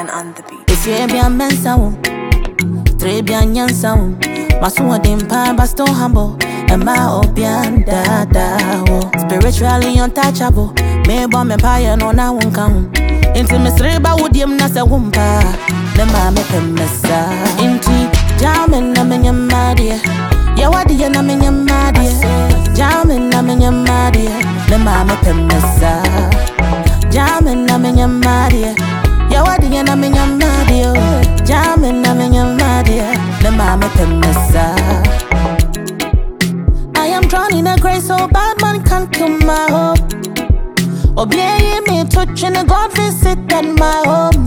on the beat. If you be a mensa, three be a nyansa, Masu dim pa, but still humble. And my opian dada, spiritually untouchable. Me bomb empire, no na won't come. Into Miss Reba would yam nasa wumpa. The mamma can messa. Into Jamin, na minya madia. Yawadi na minya madia. Jamin, na minya madia. The mamma can messa. Jamin, na minya madia. Yawadi na minya madia. Jamin, na minya madia. The mamma can messa. I am drawn in a grace so bad man can't kill my hope. Obey me touching a God visit at my home.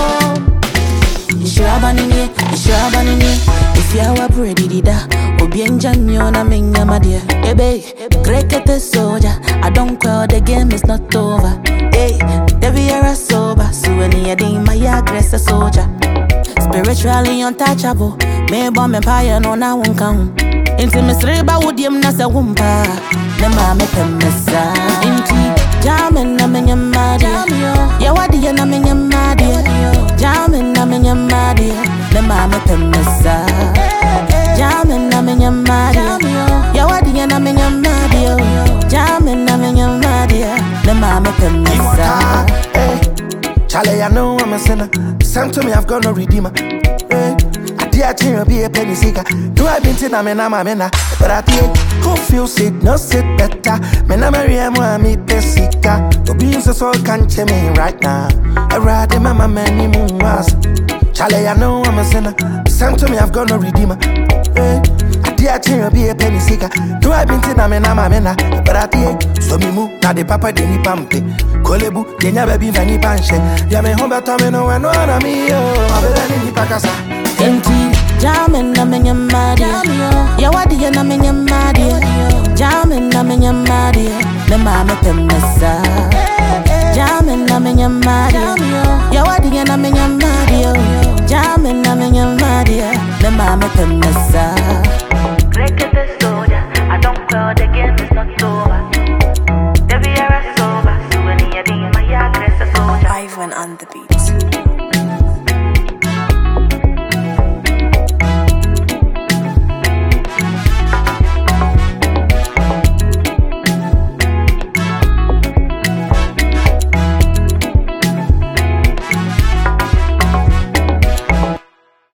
If you are ready, dida. Obey Jamiona Minga Madia. Ebe, Grekete soldier. I don't call the game is not over. Hey, the Viera sober. So when you're in my aggressor soldier. Spiritually untouchable. Me bomb empire no na won't come. Into Miss Reba would yam nasa wumpa. The mama can messa. Into Jamin na minya madia. Yawadi na minya madia. Jamin na minya madia. The mama can messa. Jamin na minya madia. Yawadi na minya madia. Jamin na minya madia. The mama can messa. Charlie, I know I'm a sinner. Same to me, I've got no redeemer. I tell you, be a penny seeker. Do I been to Namena? But I think who feels it, no sit better. Mena Maria, me pesica. To be so can't tell me right now. I ride in my many moon was. Charlie, I know I'm a sinner. Same to me, I've got no redeemer. I tell you, be a penny seeker. Do I been to Namena? But I think so me move. Now the papa didn't pump it. Kolebu, they never been any panche. Yame home, but I know I know I'm me. I've been in the Pacasa. Inti Jamin na minya madia. Yawadi na minya madia. Jamin na minya madia. The mama can messa. Jamin na minya madia. Yawadi na minya madia. Jamin na minya madia. The mama can messa. Break the soda. I don't call the game is not over. The Viera sober. So when you're in my aggressor soldier. Ivan on the beat.